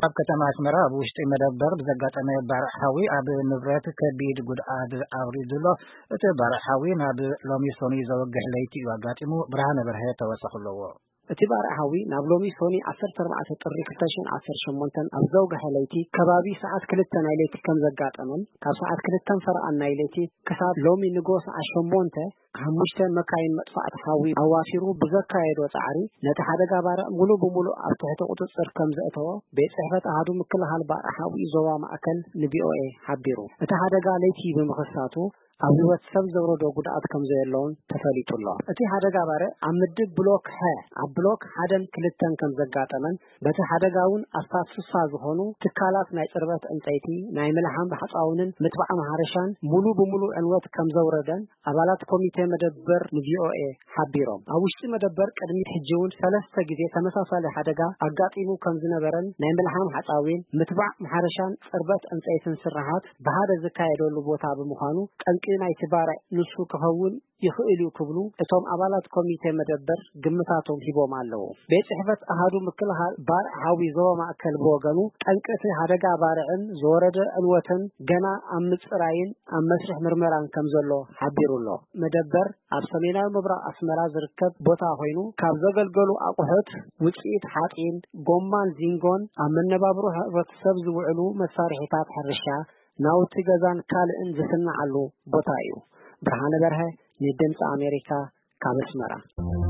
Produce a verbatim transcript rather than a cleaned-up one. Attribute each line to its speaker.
Speaker 1: ኣብ ከተማ ኣስመራ ኣብ ውሽጢ መደበር ብዘጋጠመ ባርሓዊ ኣብ ንብረት ከቢድ ጉድኣት ኣውሪዱሎ እቲ ባርሓዊ ናብ ሎሚ ሶኒ ዘወግሕ ለይቲ እዩ ኣጋጢሙ ብርሃነ በርሀ ተወሳኺ ኣለዎ
Speaker 2: እቲ ባርሓዊ ናብ ሎሚ ሶኒ ዓሰርተ ኣርባዕተ ጥሪ ክልተ ሸሕን ዓሰርተ ሸሞንተ ኣብ ዘወግሐ ለይቲ ከባቢ ሰዓት ክልተ ናይ ለይቲ ከም ዘጋጠመን ካብ ሰዓት ክልተ ፈርቓን ናይ ለይቲ ክሳብ ሎሚ ንጎስ ሸሞንተ ሓሙሽተ መካይን መጥፋእቲ ሓዊ ኣዋፊሩ ብዘካየዶ ጻዕሪ ነቲ ሓደጋ ባርዕ ሙሉ ብሙሉ ኣብ ትሕቲ ቁጥጥር ከም ዘእተወ ቤት ጽሕፈት ኣሃዱ ምክልኻል ባርሓዊ ዞባ ማእከል ንቪኦኤ ሓቢሩ እቲ ሓደጋ ለይቲ ብምኽሳቱ ኣብ ህይወት ሰብ ዘውረዶ ጉድኣት ከም ዘየለውን ተፈሊጡሎ እቲ ሓደጋ ባርዕ ኣብ ምድብ ብሎክ ሀ ኣብ ብሎክ ሓደን ክልተን ከም ዘጋጠመን በቲ ሓደጋውን ኣስታት ስሳ ዝኾኑ ትካላት ናይ ጽርበት ዕንጨይቲ ናይ ምልሓም ሓፃውንን ምትባዕ ማሕረሻን ሙሉ ብሙሉ ዕንወት ከም ዘውረደን ኣባላት ኮሚቴ መደበር ንቪኦኤ ሓቢሮም ኣብ ውሽጢ መደበር ቅድሚ ሕጂውን ሰለስተ ግዜ ተመሳሳሊ ሓደጋ ኣጋጢሙ ከም ዝነበረን ናይ ምልሓም ሓፃዊን ምትባዕ ማሕረሻን ጽርበት ዕንጨይትን ስራሓት ብሓደ ዝካየደሉ ቦታ ብምዃኑ ጠንቂ ናይቲ ባርዕ ንሱ ክኸውን ይኽእል እዩ ክብሉ እቶም ኣባላት ኮሚቴ መደበር ግምታቶም ሂቦም ኣለዉ ቤት ጽሕፈት ኣሃዱ ምክልኻል ባርሓዊ ዞባ ማእከል ብወገኑ ጠንቅቲ ሓደጋ ባርዕን ዝወረደ ዕንወትን ገና ኣብ ምጽራይን ኣብ መስርሕ ምርመራን ከም ዘሎ ሓቢሩሎ መደበር ኣብ ሰሜናዊ ምብራቕ ኣስመራ ዝርከብ ቦታ ኮይኑ ካብ ዘገልገሉ ኣቑሑት ውፅኢት ሓፂን ጎማን ዚንጎን ኣብ መነባብሮ ሕብረተሰብ ዝውዕሉ መሳርሒታት ሕርሻ ናውቲ ገዛን ካልእን ዝስናዓሉ ቦታ እዩ ብርሃነ በርሀ ንድምፂ ኣሜሪካ ካብ ኣስመራ